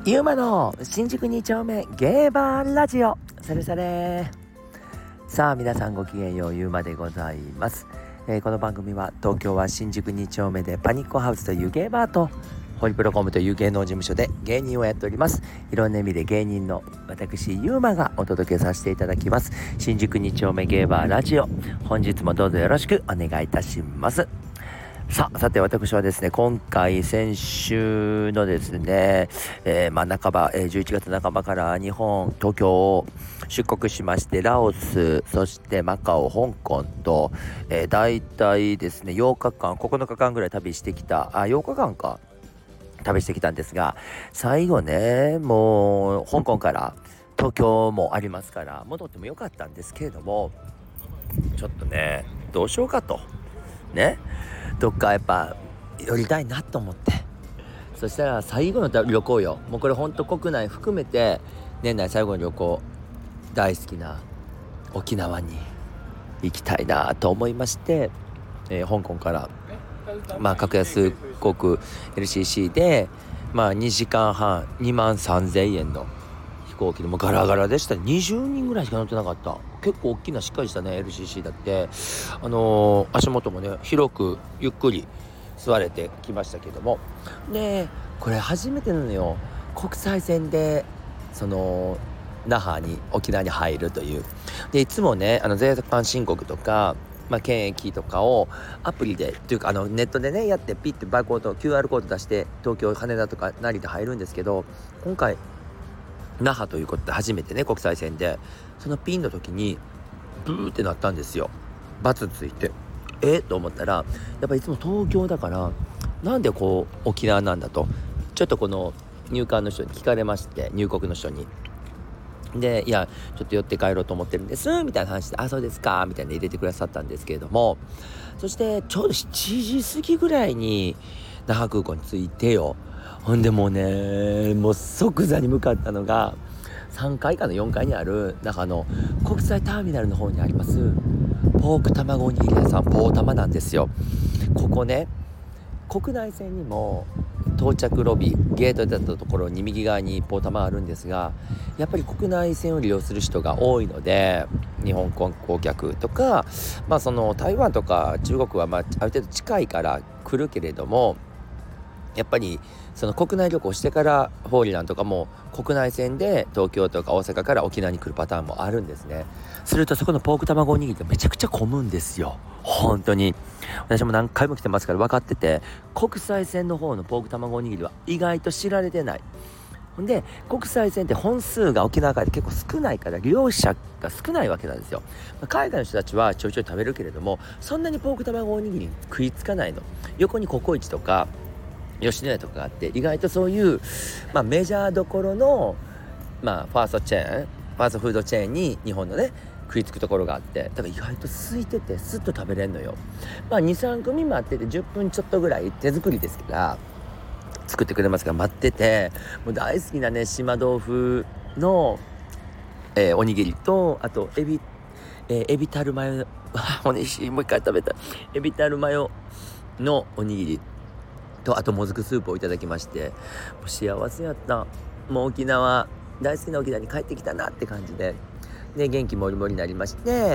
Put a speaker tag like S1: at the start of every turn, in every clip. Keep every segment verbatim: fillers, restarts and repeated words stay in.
S1: ゆうまの新宿に丁目ゲーバーラジオ。それそれ。さあ皆さんごきげんよう、ゆうまでございます、えー、この番組は東京は新宿に丁目でパニックハウスというゲーバーとホリプロコムという芸能事務所で芸人をやっております。いろんな意味で芸人の私ゆうまがお届けさせていただきます新宿に丁目ゲーバーラジオ。本日もどうぞよろしくお願いいたします。さあ、さて私はですね、今回先週のですね、えー、まあ半ば、えー、じゅういちがつなかばから日本、東京を出国しまして、ラオス、そしてマカオ、香港と、えー、大体ですね、ようかかん、ここのかかんぐらい旅してきた、あ、ようかかんか、旅してきたんですが、最後ね、もう香港から東京もありますから、戻ってもよかったんですけれども、ちょっとね、どうしようかと。ね。どっかやっぱ寄りたいなと思って、そしたら最後の旅行よ、もうこれほんと国内含めて年内最後の旅行、大好きな沖縄に行きたいなと思いまして、えー、香港からまあ格安航空 エルシーシー でまあにじかんはんにまんさんぜんえんの飛行機でもガラガラでした。にじゅうにんぐらいしか乗ってなかった。結構大きなしっかりしたね エルシーシー だって、あのー、足元もね広くゆっくり座れてきましたけども、でこれ初めてなのよ、国際線でその那覇に沖縄に入るという。でいつもねあの税関申告とか、まあ、検疫とかをアプリでというかあのネットでねやってピッてバーコード キューアール コード出して東京羽田とか成田入るんですけど、今回那覇ということで初めてね国際線でそのピンの時にブーってなったんですよ。バツついてえと思ったら、やっぱりいつも東京だからなんでこう沖縄なんだとちょっとこの入管の人に聞かれまして、入国の人に。でいやちょっと寄って帰ろうと思ってるんですみたいな話で、あそうですかみたいな入れてくださったんですけれども、そしてちょうどしちじ過ぎぐらいに那覇空港に着いてよ。ほんでもうねもう即座に向かったのがさんがいかのよんかいにある那覇の国際ターミナルの方にありますポーク卵おにぎり屋さん、ポータマなんですよ。ここね国内線にも到着ロビーゲートだったところに右側にポータマあるんですが、やっぱり国内線を利用する人が多いので、日本観光客とか、まあその台湾とか中国はまあある程度近いから来るけれども、やっぱりその国内旅行してからフォーリランとかも国内線で東京とか大阪から沖縄に来るパターンもあるんですね。するとそこのポーク卵おにぎりってめちゃくちゃ混むんですよ。本当に私も何回も来てますから分かってて、国際線の方のポーク卵おにぎりは意外と知られてない。ほんで国際線って本数が沖縄から結構少ないから利用者が少ないわけなんですよ。海外の人たちはちょいちょい食べるけれども、そんなにポーク卵おにぎりに食いつかないの。横にココイチとか吉野家とかがあって、意外とそういう、まあ、メジャーどころの、まあ、ファーストチェーンファーストフードチェーンに日本のね食いつくところがあって、だから意外と空いててスッと食べれんのよ。まあ にさん 組待っててじゅっぷんちょっとぐらい手作りですから作ってくれますから待ってて、もう大好きなね島豆腐の、えー、おにぎりと、あとエビ、えー、エビタルマヨおいしい、もう一回食べたエビタルマヨのおにぎりと、あともずくスープをいただきまして、もう幸せやった。もう沖縄大好きな沖縄に帰ってきたなって感じで、で元気もりもりになりまして、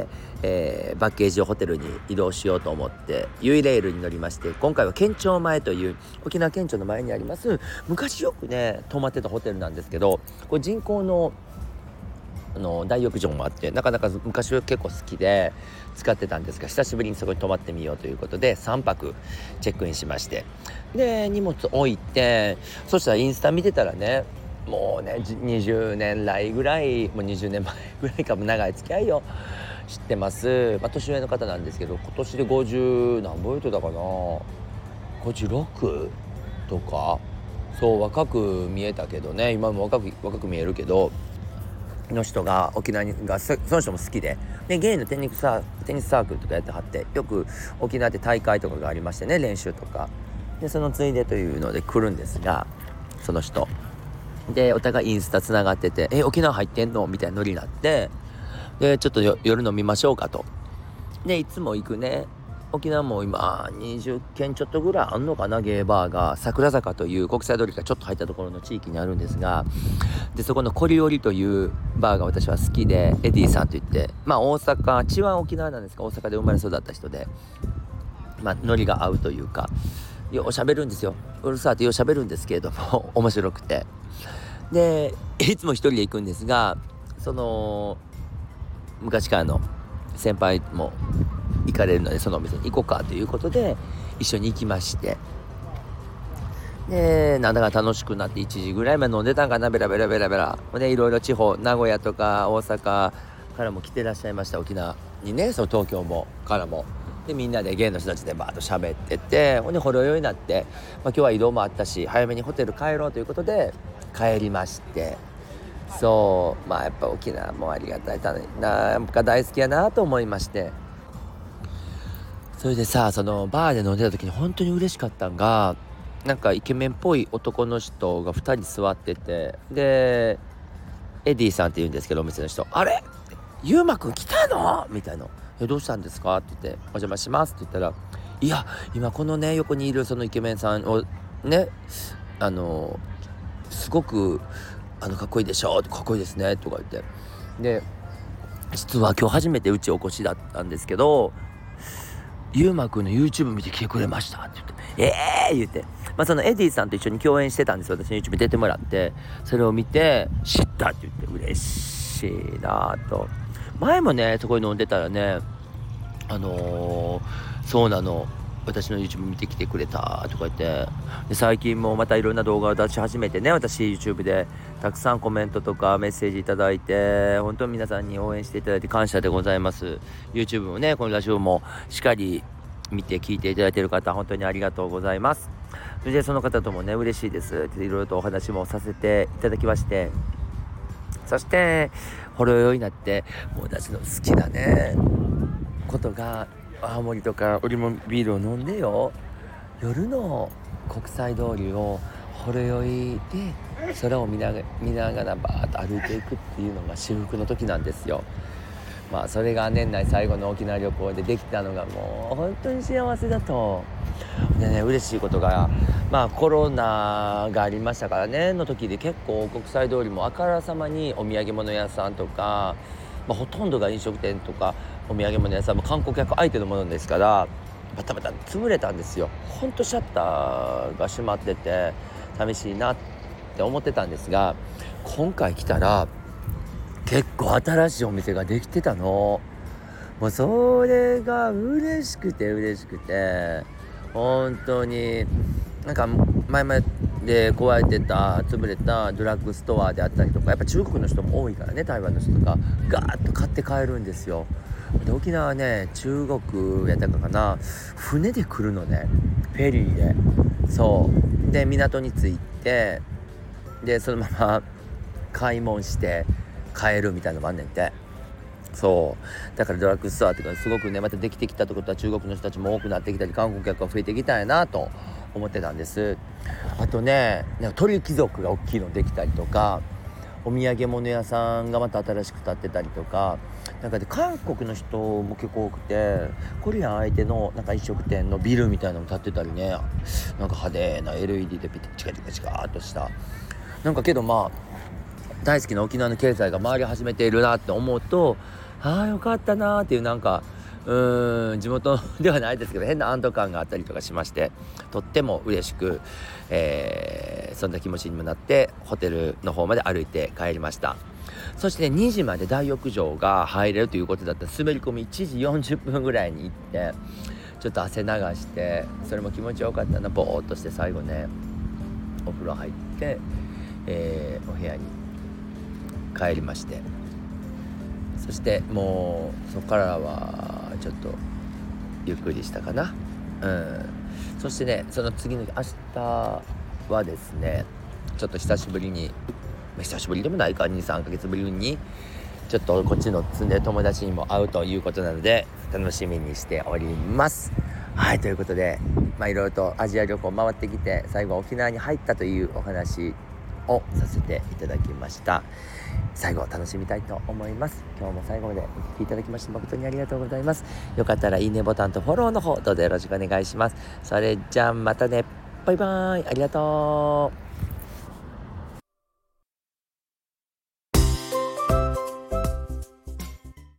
S1: えー、バッケージをホテルに移動しようと思ってユイレールに乗りまして、今回は県庁前という沖縄県庁の前にあります昔よくね泊まってたホテルなんですけど、これ人工のあの大浴場もあって、なかなか昔は結構好きで使ってたんですが、久しぶりにそこに泊まってみようということでさんぱくチェックインしまして、で荷物置いて、そしたらインスタ見てたらね、もうねにじゅうねん来ぐらい、もうにじゅうねんまえぐらいかも長い付き合いを知ってます、まあ、年上の方なんですけど、今年でごじゅう何ぼ言ってたかな、ごじゅうろくとか、そう若く見えたけどね、今も若く若く見えるけどの人が沖縄にがその人も好きで、でゲイのテニスサー、テニスサークルとかやってはって、よく沖縄で大会とかがありましてね、練習とかで、そのついでというので来るんですが、その人でお互いインスタつながってて、え沖縄入ってんのみたいなノリになって、でちょっと夜飲みましょうかと。でいつも行くね沖縄も今にじゅっけんちょっとぐらいあんのかな、ゲーバーが桜坂という国際通りがちょっと入ったところの地域にあるんですが、でそこのコリオリというバーが私は好きで、エディさんといって、まあ大阪、血は沖縄なんですが大阪で生まれ育った人で、まあノリが合うというか、よう喋るんですよ。うるさいとよう喋るんですけれども面白くて、でいつも一人で行くんですが、その昔からの先輩も行かれるので、そのお店に行こうかということで一緒に行きまして、でなんだか楽しくなっていちじぐらいまで飲んでたんかな、ベラベラベラベラで、いろいろ地方、名古屋とか大阪からも来てらっしゃいました、沖縄にね、その東京もからも。でみんなで芸の人たちでバーッと喋ってて、ほんでほろ酔いになって、まあ、今日は移動もあったし早めにホテル帰ろうということで帰りまして、そうまあやっぱ沖縄もありがたい、なんか大好きやなと思いまして、それでさ、そのバーで飲んでた時に本当に嬉しかったんが、なんかイケメンっぽい男の人がふたり座ってて、でエディさんって言うんですけど、お店の人、あれゆうまくん来たのみたいな、えどうしたんですかって言って、お邪魔しますって言ったら、いや今このね横にいるそのイケメンさんをね、あのすごくあのかっこいいでしょ、かっこいいですねとか言って、で実は今日初めてうちお越しだったんですけど、ゆうまくんの YouTube 見て来てくれましたって言って、えー言って、まあ、そのエディさんと一緒に共演してたんですよ。私の YouTube 出てもらって、それを見て知ったって言って嬉しいなと。前もねそこに飲んでたらね、あのー、そうなの、私の YouTube 見てきてくれたとか言って、で最近もまたいろんな動画を出し始めてね、私 YouTube でたくさんコメントとかメッセージいただいて、本当に皆さんに応援していただいて感謝でございます。 YouTube もね、このラジオもしっかり見て聞いていただいている方、本当にありがとうございます。それでその方ともね嬉しいですっていろいろとお話もさせていただきまして、そしてほろ酔いになって、もう私の好きなねことが、青森とかオリモンビールを飲んでよ、夜の国際通りをほろ酔いで空を見ながら、見ながらバーッと歩いていくっていうのが至福の時なんですよ。まあそれが年内最後の沖縄旅行でできたのがもう本当に幸せだと。でね、嬉しいことが、まあコロナがありましたからねの時で、結構国際通りもあからさまにお土産物屋さんとか、まあ、ほとんどが飲食店とかお土産物屋さんも観光客相手のものですから、バタバタ潰れたんですよ。ほんとシャッターが閉まってて寂しいなって思ってたんですが、今回来たら結構新しいお店ができてたの。もうそれが嬉しくて嬉しくて、本当になんか前々で壊れてた潰れたドラッグストアであったりとか、やっぱ中国の人も多いからね、台湾の人とかガーッと買って帰るんですよ。で沖縄はね、中国やったかな、船で来るのね、フェリーで。そうで港に着いて、でそのまま買い物して帰るみたいなのもあんねんて。そうだからドラッグストアっていうかすごくね、またできてきたってことは中国の人たちも多くなってきたり、観光客が増えてきたんやなと思ってたんです。あとね、なんか鳥貴族が大きいのできたりとか、お土産物屋さんがまた新しく建ってたりとか、なんかで韓国の人も結構多くて、コリアン相手のなんか飲食店のビルみたいなのも建ってたりね、なんか派手な エルイーディー でピチカチカチカーっとした、なんかけどまあ大好きな沖縄の経済が回り始めているなって思うと、ああよかったなーっていう、なんかうーん地元ではないですけど変な安堵感があったりとかしまして、とっても嬉しく、えー、そんな気持ちにもなってホテルの方まで歩いて帰りました。そして、ね、にじまで大浴場が入れるということだったら、滑り込みいちじよんじゅっぷんぐらいに行ってちょっと汗流して、それも気持ちよかったな、ぼーっとして最後ねお風呂入って、えー、お部屋に帰りまして、そしてもうそこからはちょっとゆっくりしたかな。うん。そしてね、その次の日明日はですね、ちょっと久しぶりに、久しぶりでもないか にさんかげつぶりにちょっとこっちの住んでる友達にも会うということなので楽しみにしております。はい、ということで、まあいろいろとアジア旅行回ってきて、最後沖縄に入ったというお話をさせていただきました。 最後楽しみたいと思います。今日も最後までお聞きいただきまして誠にありがとうございます。よかったらいいねボタンとフォローの方どうぞよろしくお願いします。それじゃあまたね。バイバーイ。ありがとう。